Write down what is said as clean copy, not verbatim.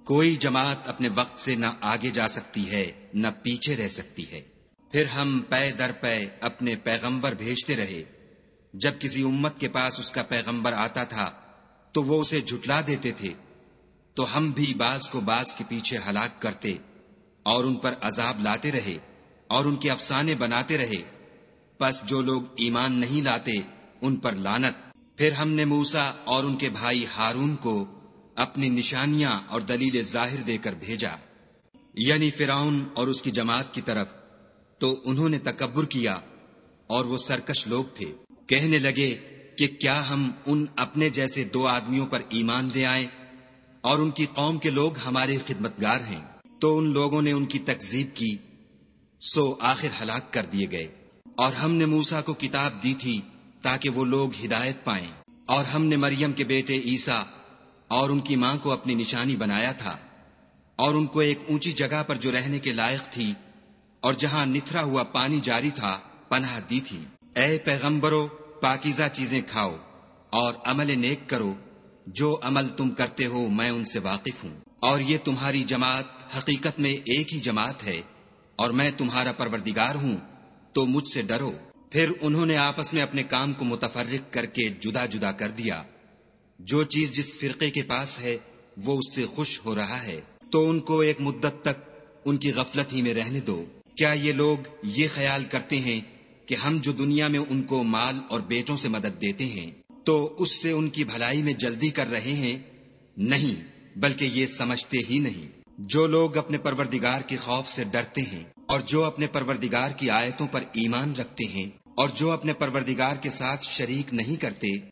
کوئی جماعت اپنے وقت سے نہ آگے جا سکتی ہے نہ پیچھے رہ سکتی ہے۔ پھر ہم پے در پے اپنے پیغمبر بھیجتے رہے۔ جب کسی امت کے پاس اس کا پیغمبر آتا تھا تو وہ اسے جھٹلا دیتے تھے، تو ہم بھی بعض کو بعض کے پیچھے ہلاک کرتے اور ان پر عذاب لاتے رہے اور ان کے افسانے بناتے رہے۔ پس جو لوگ ایمان نہیں لاتے ان پر لعنت۔ پھر ہم نے موسیٰ اور ان کے بھائی ہارون کو اپنی نشانیاں اور دلیل ظاہر دے کر بھیجا، یعنی فرعون اور اس کی جماعت کی طرف، تو انہوں نے تکبر کیا اور وہ سرکش لوگ تھے۔ کہنے لگے کہ کیا ہم ان اپنے جیسے 2 آدمیوں پر ایمان لے آئیں اور ان کی قوم کے لوگ ہمارے خدمتگار ہیں؟ تو ان لوگوں نے ان کی تکذیب کی، سو آخر ہلاک کر دیے گئے۔ اور ہم نے موسیٰ کو کتاب دی تھی تاکہ وہ لوگ ہدایت پائیں، اور ہم نے مریم کے بیٹے عیسیٰ اور ان کی ماں کو اپنی نشانی بنایا تھا، اور ان کو ایک اونچی جگہ پر جو رہنے کے لائق تھی اور جہاں نتھرا ہوا پانی جاری تھا پناہ دی تھی۔ اے پیغمبرو، پاکیزہ چیزیں کھاؤ اور عمل نیک کرو، جو عمل تم کرتے ہو میں ان سے واقف ہوں، اور یہ تمہاری جماعت حقیقت میں ایک ہی جماعت ہے، اور میں تمہارا پروردگار ہوں، تو مجھ سے ڈرو۔ پھر انہوں نے آپس میں اپنے کام کو متفرق کر کے جدا جدا کر دیا۔ جو چیز جس فرقے کے پاس ہے وہ اس سے خوش ہو رہا ہے، تو ان کو ایک مدت تک ان کی غفلت ہی میں رہنے دو۔ کیا یہ لوگ یہ خیال کرتے ہیں کہ ہم جو دنیا میں ان کو مال اور بیٹوں سے مدد دیتے ہیں تو اس سے ان کی بھلائی میں جلدی کر رہے ہیں؟ نہیں، بلکہ یہ سمجھتے ہی نہیں۔ جو لوگ اپنے پروردگار کے خوف سے ڈرتے ہیں اور جو اپنے پروردگار کی آیتوں پر ایمان رکھتے ہیں اور جو اپنے پروردگار کے ساتھ شریک نہیں کرتے،